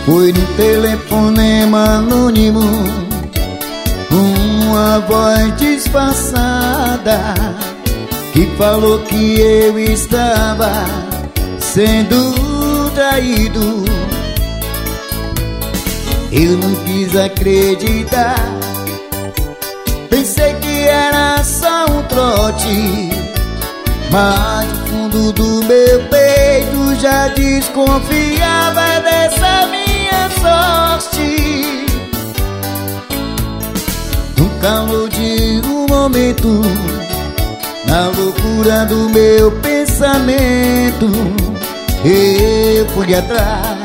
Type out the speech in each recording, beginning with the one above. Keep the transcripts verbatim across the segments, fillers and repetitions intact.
Foi no telefonema anônimo, uma voz disfarçada que falou que eu estava sendo traído. Eu não quis acreditar, pensei que era só um trote, mas no fundo do meu peito já desconfiava dessa minha sorte. No calor de um momento, na loucura do meu pensamento, eu fui atrás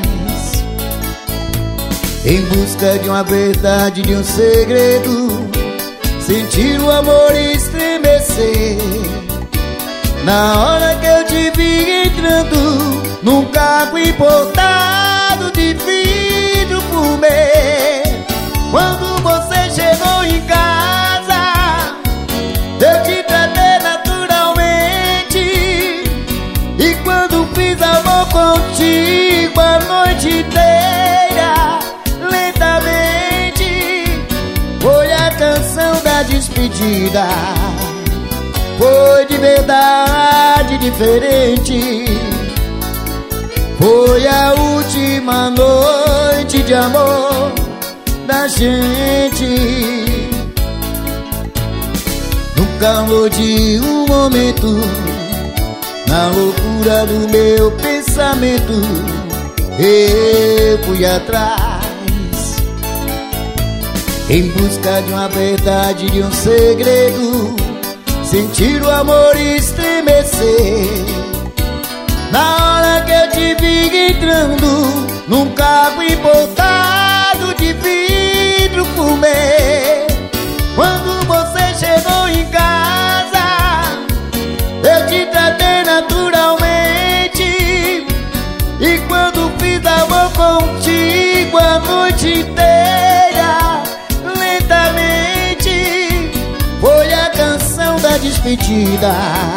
em busca de uma verdade, de um segredo. Sentir o amor estremecer na hora que eu te vi entrando num carro importado de vidro fumê. Quando você chegou em casa, eu te tratei naturalmente, e quando fiz amor contigo a noite inteira, lentamente, foi a canção da despedida. Foi de verdade diferente, foi a última noite de amor da gente. No calor de um momento, na loucura do meu pensamento, eu fui atrás em busca de uma verdade, de um segredo. Sentir o amor estremecer na hora que eu te vi entrando num carro importado de vidro fumê. Quando você chegou em casa, eu te tratei naturalmente, e quando fiz amor contigo a noite inteira, lentamente, foi a canção da despedida.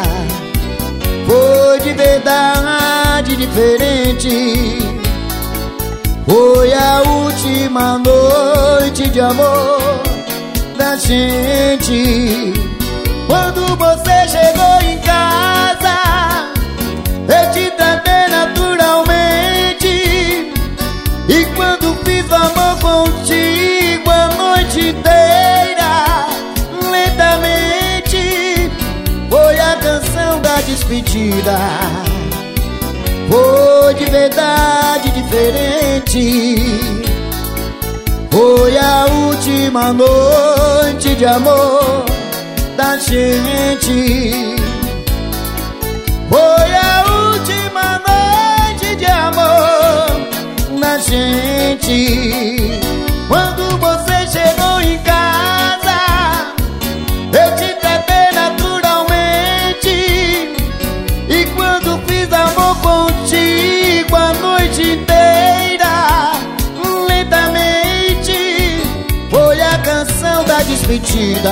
Foi de verdade diferente, foi a última noite de amor da gente. Quando você chegou em casa, eu te tratei naturalmente, e quando fiz amor contigo a noite inteira, lentamente, foi a canção da despedida. Foi de verdade diferente, foi a última noite de amor da gente. Foi a última noite de amor da gente. Quando você chegou em casa, eu te tratei naturalmente, e quando fiz amor contigo a noite inteira, lentamente, foi a canção da despedida.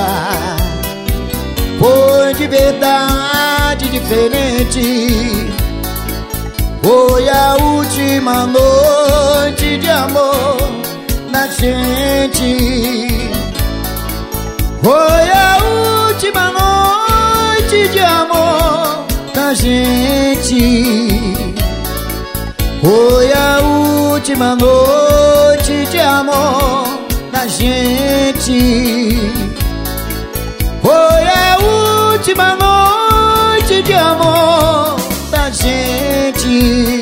Foi de verdade diferente, foi a última noite de amor da gente. Foi a última noite de amor da gente. Foi a última noite de amor da gente. Foi a última noite de amor da gente.